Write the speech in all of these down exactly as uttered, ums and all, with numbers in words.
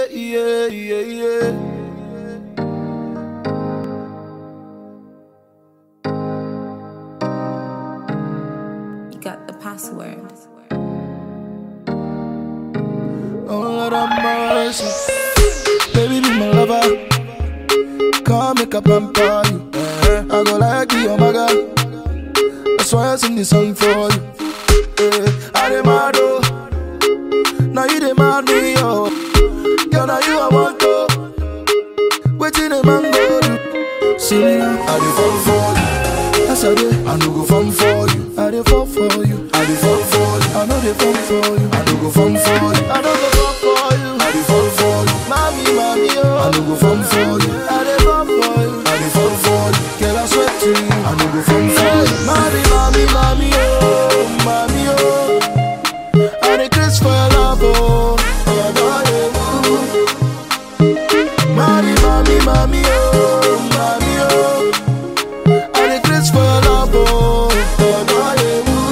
yeah, yeah, yeah, yeah. You got the password. Oh Lord have mercy, baby be my lover. Come make a pamper you. I go like you, oh my God. That's why I sing this song for you. Yeah. I demand oh, now you demand me oh. Girl now you I want to. Waiting a man go do. See me now, I dey fall for you. That's a day, I no go fall for you. I dey fall for you. I dey fall for you. I know they fall for you. I no go fall for you. I no go fall for you. I dey fall for you. Mommy, mommy oh. I no go fall for you. I dey fall for you. I dey fall for you. Girl I swear to you. I no go fall for you. Mommy, mommy, mommy oh, mommy oh. I dey craze for your love oh. Oh, boy, oh. Mommy, mommy, mommy oh, mommy oh. I dey craze for your love oh. Oh, boy,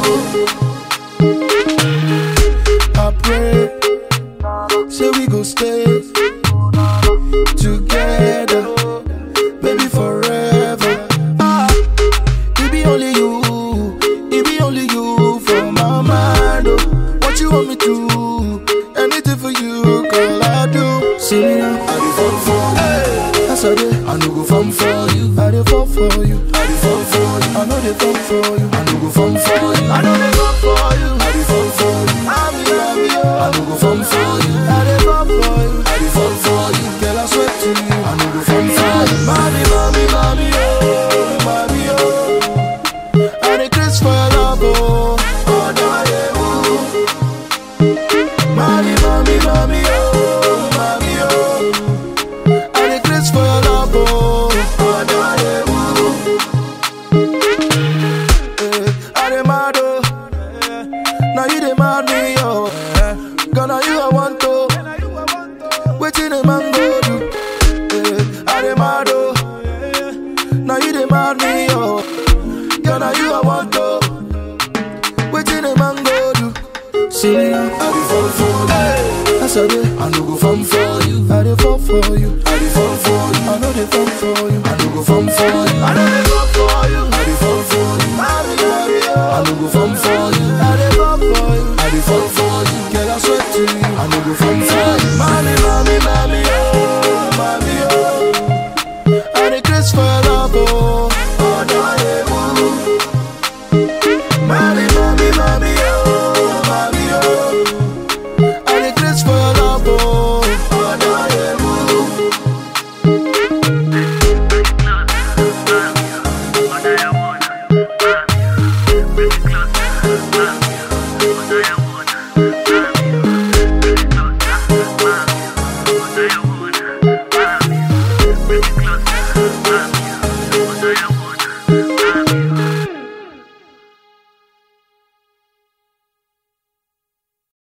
oh. I pray, say we go stay together, baby forever. Ah, it be only you, it be only you for my mind. Oh, what you want me to? Anything for you, girl I do. See me now, I dey fall for you. Hey, that's a day, I no go fall for you. I dey fall for you. I dey fall for you. I know they fall for you. I no go fall for you. I know they fall for you. I dey fall for you. I'm love you. I no go fall for you. I dey fall for you. I dey fall for you. Girl I swear to you. I no go fall for you. Mommy, mommy, mommy oh, mommy oh. I dey craze for your love oh. Oh no, yeah, ooh. Mommy, mommy, mommy oh, mommy oh. I dey craze for your love oh. Oh no, yeah, ooh. Eh, I dey mad oh. Now you dey mad me oh. Girl now you I want to. Waiting a man go do. Eh, I dey mad oh. Now you dey mad me oh. Girl now you I want to. Waiting a man go do. See me now, I dey fall for you. That's a day, I no go fall for you. I dey fall for you. I dey fall for you. I know they fall for you. I no go fall for you. I know they fall for you. I dey fall for you. Mommy, mommy, oh. I no go fall for you. I dey fall for you. I dey fall for you. Girl I swear to you. I no go fall for you. Mommy,